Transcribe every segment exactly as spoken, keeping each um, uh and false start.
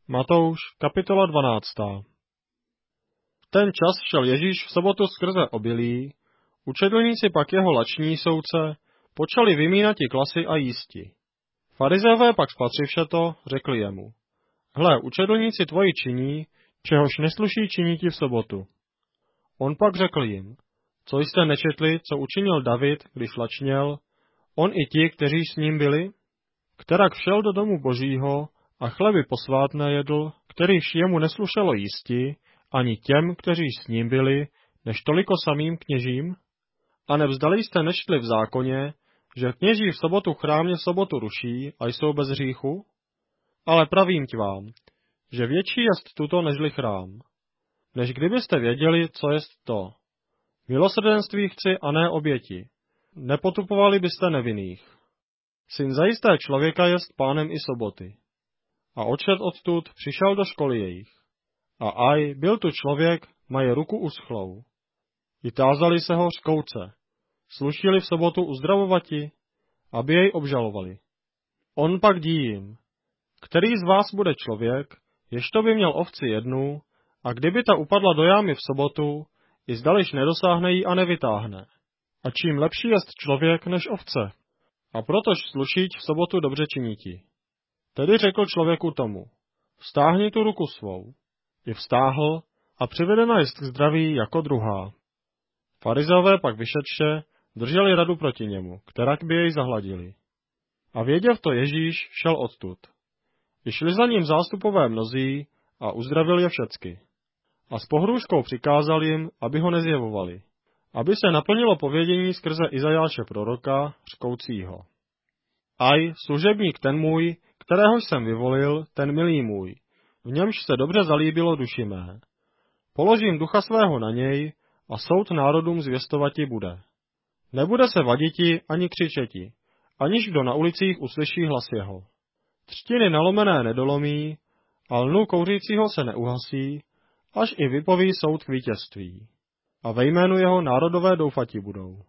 Matouš, kapitola dvanáctá. V ten čas šel Ježíš v sobotu skrze obilí, učedlníci pak jeho lační soudce počali vymínati klasy a jísti. Farizeové pak spatřivše to, řekli jemu: Hle, učedlníci tvoji činí, čehož nesluší činiti v sobotu. On pak řekl jim: Co jste nečetli, co učinil David, když lačněl, on i ti, kteří s ním byli? Kterak všel do domu Božího a chleby posvátné jedl, kterýž jemu neslušelo jísti, ani těm, kteří s ním byli, než toliko samým kněžím? A nevzdali jste nečtli v zákoně, že kněží v sobotu chrámě v sobotu ruší a jsou bez hříchu? Ale pravím ti vám, že větší jest tuto nežli chrám. Než kdybyste věděli, co jest to. Milosrdenství chci a ne oběti. Nepotupovali byste nevinných. Syn zajisté člověka jest pánem i soboty. A odšet odtud přišel do školy jejich. A aj, byl tu člověk, maje ruku uschlou. I tázali se ho řkouce. Slušili v sobotu uzdravovati, aby jej obžalovali. On pak dí jim: Který z vás bude člověk, ježto by měl ovci jednu, a kdyby ta upadla do jámy v sobotu, i zdališ nedosáhne jí a nevytáhne. A čím lepší jest člověk než ovce. A protož slušíť v sobotu dobře činiti. Tedy řekl člověku tomu: Vstáhni tu ruku svou. I vstáhl a přivedena jest k zdraví jako druhá. Farizeové pak vyšetše drželi radu proti němu, kterak by jej zahladili. A věděv to Ježíš, šel odtud. I šli za ním zástupové mnozí a uzdravil je všecky. A s pohrůžkou přikázal jim, aby ho nezjevovali, aby se naplnilo povědění skrze Izajáše proroka, řkoucího: Aj, služebník ten můj, kterého jsem vyvolil, ten milý můj, v němž se dobře zalíbilo duši mé. Položím ducha svého na něj a soud národům zvěstovati bude. Nebude se vaditi ani křičeti, aniž kdo na ulicích uslyší hlas jeho. Třtiny nalomené nedolomí a lnu kouřícího se neuhasí, až i vypoví soud k vítězství. A ve jménu jeho národové doufati budou.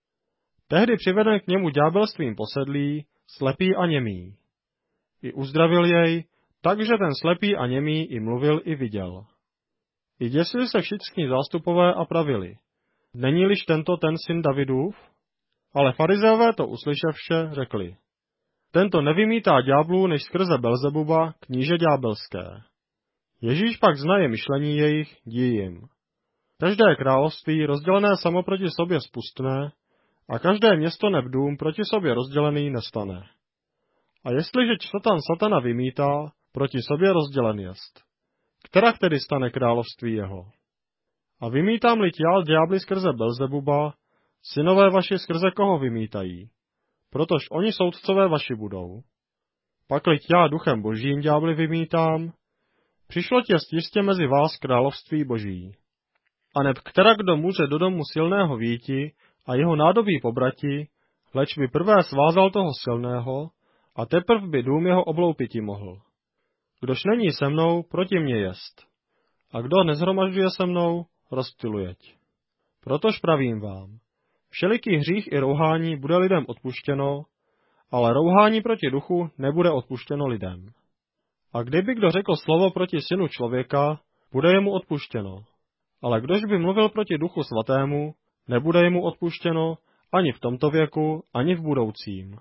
Tehdy přiveden k němu ďábelstvím posedlý, slepý a němý. I uzdravil jej, takže ten slepý a němý i mluvil i viděl. I děsili se všichni zástupové a pravili: Není-liž tento ten syn Davidův? Ale farizeové to uslyševše řekli: Tento nevymítá ďáblů než skrze Belzebuba, kníže ďábelské. Ježíš pak znaje myšlení jejich, dí jim: Každé království rozdělené samo proti sobě spustne, a každé město neb dům proti sobě rozdělený nestane. A jestliže satan satana vymítá, proti sobě rozdělen jest. Kterak tedy stane království jeho? A vymítám-li já ďábly skrze Belzebuba, synové vaši skrze koho vymítají? Protož oni soudcové vaši budou. Pakli já duchem božím ďábly vymítám, přišlo těst jistě mezi vás království boží. A neb kterak kdo může do domu silného výjti a jeho nádobí pobrati, leč by prvé svázal toho silného, a teprv by dům jeho obloupiti mohl. Kdož není se mnou, proti mně jest. A kdo nezhromažďuje se mnou, rozptylujeť. Protož pravím vám, všeliký hřích i rouhání bude lidem odpuštěno, ale rouhání proti duchu nebude odpuštěno lidem. A kdyby kdo řekl slovo proti synu člověka, bude jemu odpuštěno. Ale kdož by mluvil proti duchu svatému, nebude jemu odpuštěno ani v tomto věku, ani v budoucím.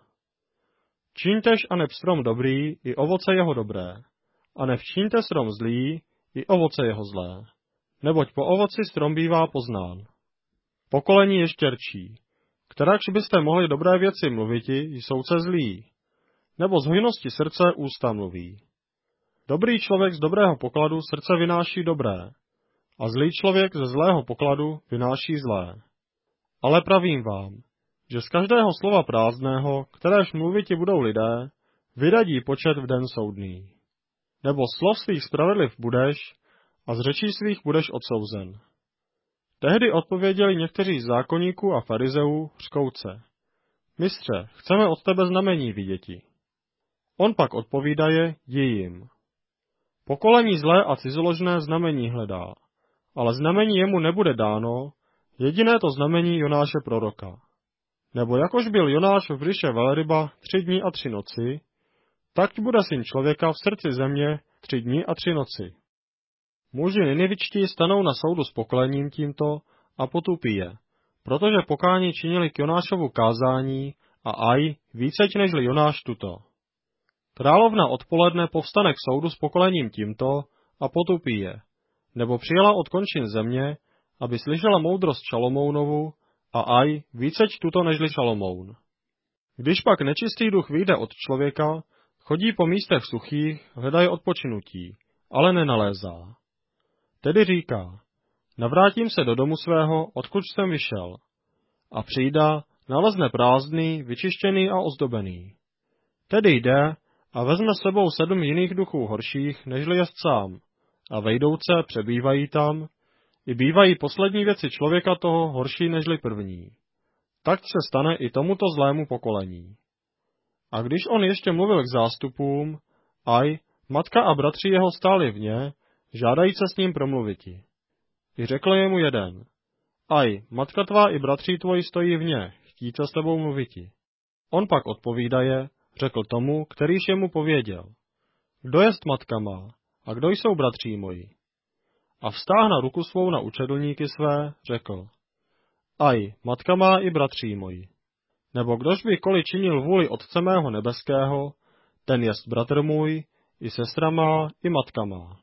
Čiňtež a neb strom dobrý, i ovoce jeho dobré, a nevčíňte strom zlý, i ovoce jeho zlé. Neboť po ovoci strom bývá poznán. Pokolení je štěrčí, kterakž byste mohli dobré věci mluviti, jsou se zlí, nebo z hojnosti srdce ústa mluví. Dobrý člověk z dobrého pokladu srdce vynáší dobré, a zlý člověk ze zlého pokladu vynáší zlé. Ale pravím vám, že z každého slova prázdného, kteréž mluviti budou lidé, vydadí počet v den soudný. Nebo slov svých spravedliv budeš, a z řečí svých budeš odsouzen. Tehdy odpověděli někteří z zákonníků a farizeů řkouce: Mistře, chceme od tebe znamení viděti. On pak odpovídaje, dí jim: Pokolení zlé a cizoložné znamení hledá, ale znamení jemu nebude dáno, jediné to znamení Jonáše proroka. Nebo jakož byl Jonáš v břiše velryba tři dny a tři noci, tak bude syn člověka v srdci země tři dny a tři noci. Muži ninivičtí stanou na soudu s pokolením tímto a potupí je, protože pokání činili k Jonášovu kázání a aj víceť nežli Jonáš tuto. Královna odpoledne povstane k soudu s pokolením tímto a potupí je, nebo přijela od končin země, aby slyšela moudrost Šalomounovu a aj víceť tuto nežli Šalomoun. Když pak nečistý duch vyjde od člověka, chodí po místech suchých, hledají odpočinutí, ale nenalézá. Tedy říká, navrátím se do domu svého, odkud jsem vyšel. A přijda, nalezne prázdný, vyčištěný a ozdobený. Tedy jde a vezme s sebou sedm jiných duchů horších, nežli jest sám, a vejdouce přebývají tam, i bývají poslední věci člověka toho horší nežli první. Tak se stane i tomuto zlému pokolení. A když on ještě mluvil k zástupům, aj, matka a bratři jeho stáli vně, žádají se s ním promluviti. I řekl jemu jeden, aj, matka tvá i bratři tvoji stojí vně, chtí se s tebou mluviti. On pak odpovídaje, řekl tomu, kterýž jemu pověděl, kdo jest matka má a kdo jsou bratří moji. A vztáhna ruku svou na učedlníky své, řekl, aj, matka má i bratří moji. Nebo kdož by koli činil vůli Otce mého nebeského, ten jest bratr můj, i sestra má, i matka má.